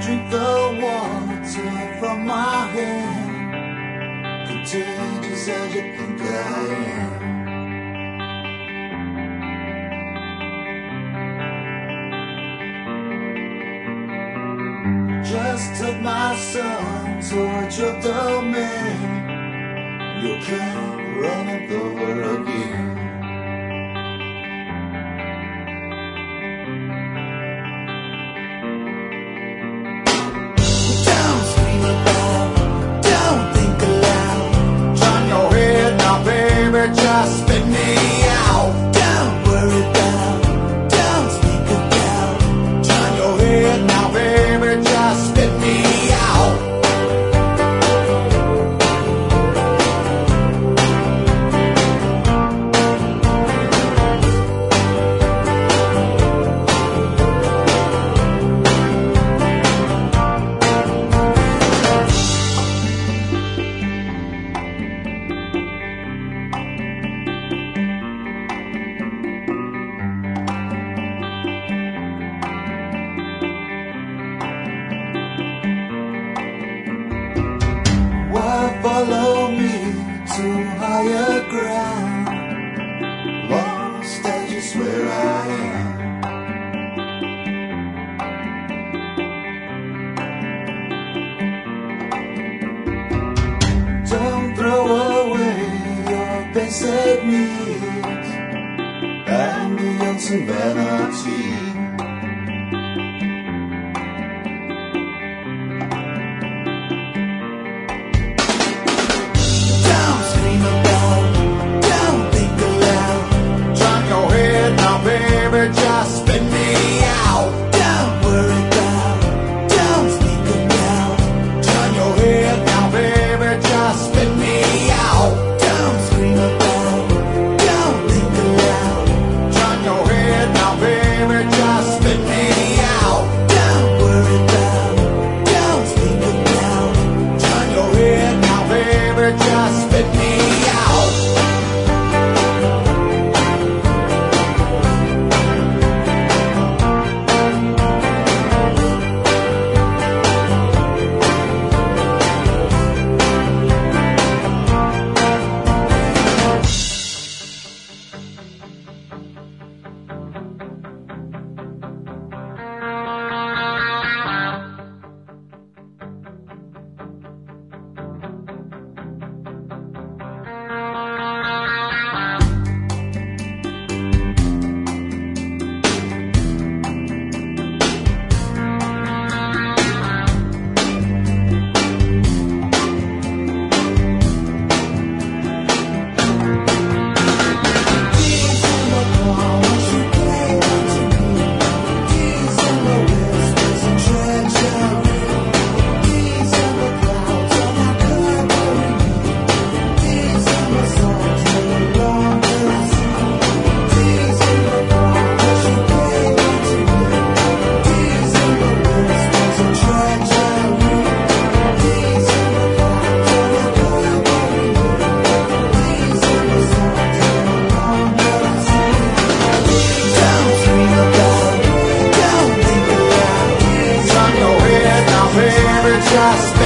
drink the water from my hand, contagious as you think I am. Just took my son towards your domain. You can't run it over again. Don't scream aloud, don't think aloud. Turn your head now, baby, just spit me out. Don't worry about, don't speak about. Turn your head now, baby, just spit me out. Why follow me to higher ground? Lost, I just where I am. Don't throw away your basic needs and the unseen vanity. Just spit me out. Don't worry about, don't speak about. Turn your head now, baby, just spit me out. Don't scream about, don't think aloud. Turn your head now, baby, just spit me out. Don't worry about, don't speak about. Turn your head now, baby, just spit me out. Just